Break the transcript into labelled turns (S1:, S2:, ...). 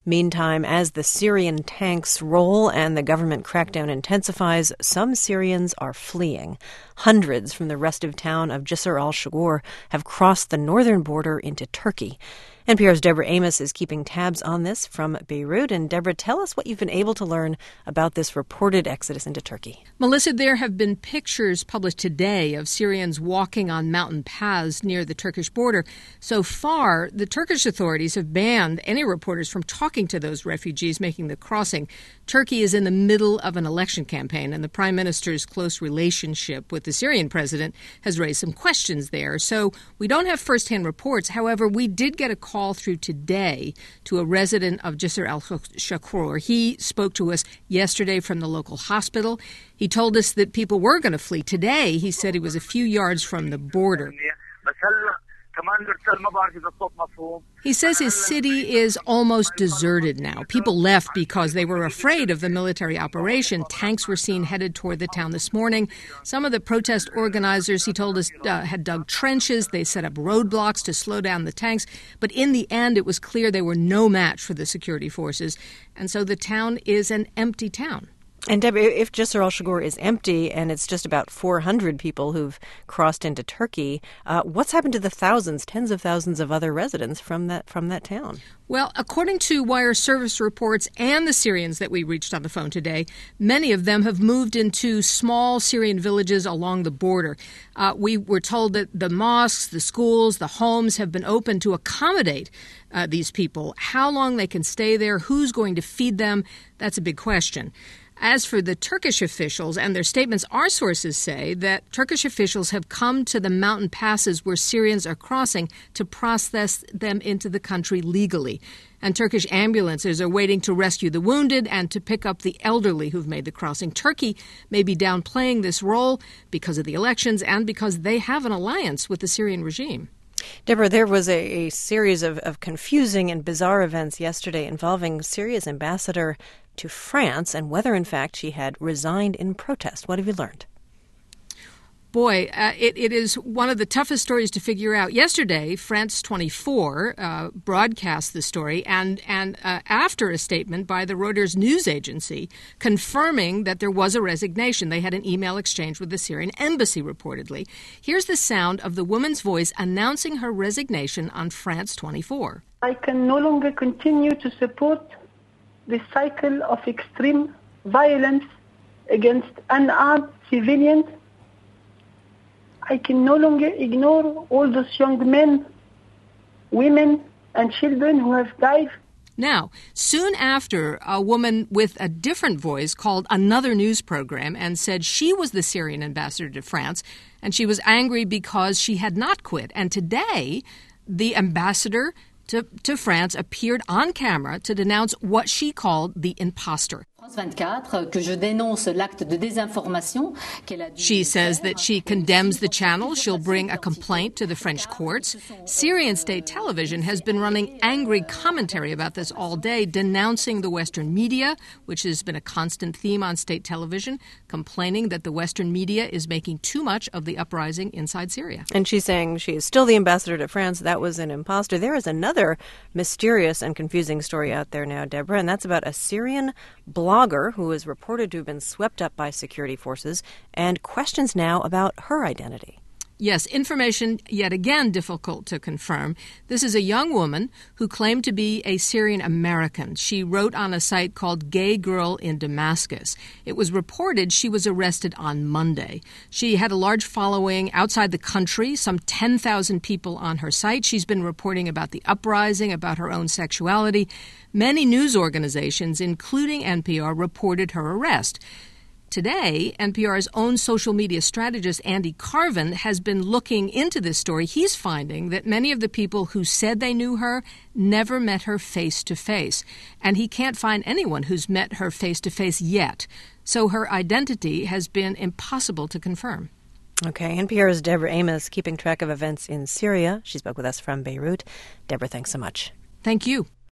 S1: Meantime, as the Syrian tanks roll and the government crackdown intensifies, some Syrians are fleeing. Hundreds from the restive town of Jisr al-Shughur have crossed the northern border into Turkey. NPR's Deborah Amos is keeping tabs on this from Beirut. And Deborah, tell us what you've been able to learn about this reported exodus into Turkey.
S2: Melissa, there have been pictures published today of Syrians walking on mountain paths near the Turkish border. So far, the Turkish authorities have banned any reporters from talking to those refugees making the crossing. Turkey is in the middle of an election campaign, and the prime minister's close relationship with the Syrian president has raised some questions there. So we don't have firsthand reports. However, we did get a call through today to a resident of Jisr al-Shughur. He spoke to us yesterday from the local hospital. He told us that people were going to flee. Today, he said he was a few yards from the border. He says his city is almost deserted now. People left because they were afraid of the military operation. Tanks were seen headed toward the town this morning. Some of the protest organizers, he told us, had dug trenches. They set up roadblocks to slow down the tanks. But in the end, it was clear they were no match for the security forces. And so the town is an empty town.
S1: And Deborah, if Jisr al-Shughur is empty and it's just about 400 people who've crossed into Turkey, what's happened to the thousands, tens of thousands of other residents from that town?
S2: Well, according to Wire Service reports and the Syrians that we reached on the phone today, many of them have moved into small Syrian villages along the border. We were told that the mosques, the schools, the homes have been open to accommodate these people. How long they can stay there, who's going to feed them, that's a big question. As for the Turkish officials and their statements, our sources say that Turkish officials have come to the mountain passes where Syrians are crossing to process them into the country legally. And Turkish ambulances are waiting to rescue the wounded and to pick up the elderly who've made the crossing. Turkey may be downplaying this role because of the elections and because they have an alliance with the Syrian regime.
S1: Deborah, there was a series of confusing and bizarre events yesterday involving Syria's ambassador to France and whether, in fact, she had resigned in protest. What have you learned?
S2: Boy, it is one of the toughest stories to figure out. Yesterday, France 24 broadcast the story, and after a statement by the Reuters news agency confirming that there was a resignation. They had an email exchange with the Syrian embassy, reportedly. Here's the sound of the woman's voice announcing her resignation on France 24.
S3: I can no longer continue to support the cycle of extreme violence against unarmed civilians. I can no longer ignore all those young men, women, and children who have died.
S2: Now, soon after, a woman with a different voice called another news program and said she was the Syrian ambassador to France, and she was angry because she had not quit. And today, the ambassador to France appeared on camera to denounce what she called the imposter. She says that she condemns the channel. She'll bring a complaint to the French courts. Syrian state television has been running angry commentary about this all day, denouncing the Western media, which has been a constant theme on state television, complaining that the Western media is making too much of the uprising inside Syria.
S1: And she's saying she is still the ambassador to France. That was an imposter. There is another mysterious and confusing story out there now, Deborah, and that's about a Syrian blogger who is reported to have been swept up by security forces and questions now about her identity.
S2: Yes, information yet again difficult to confirm. This is a young woman who claimed to be a Syrian American. She wrote on a site called Gay Girl in Damascus. It was reported she was arrested on Monday. She had a large following outside the country, some 10,000 people on her site. She's been reporting about the uprising, about her own sexuality. Many news organizations, including NPR, reported her arrest. Today, NPR's own social media strategist, Andy Carvin, has been looking into this story. He's finding that many of the people who said they knew her never met her face-to-face. And he can't find anyone who's met her face-to-face yet. So her identity has been impossible to confirm.
S1: Okay, NPR's Deborah Amos keeping track of events in Syria. She spoke with us from Beirut. Deborah, thanks so much.
S2: Thank you.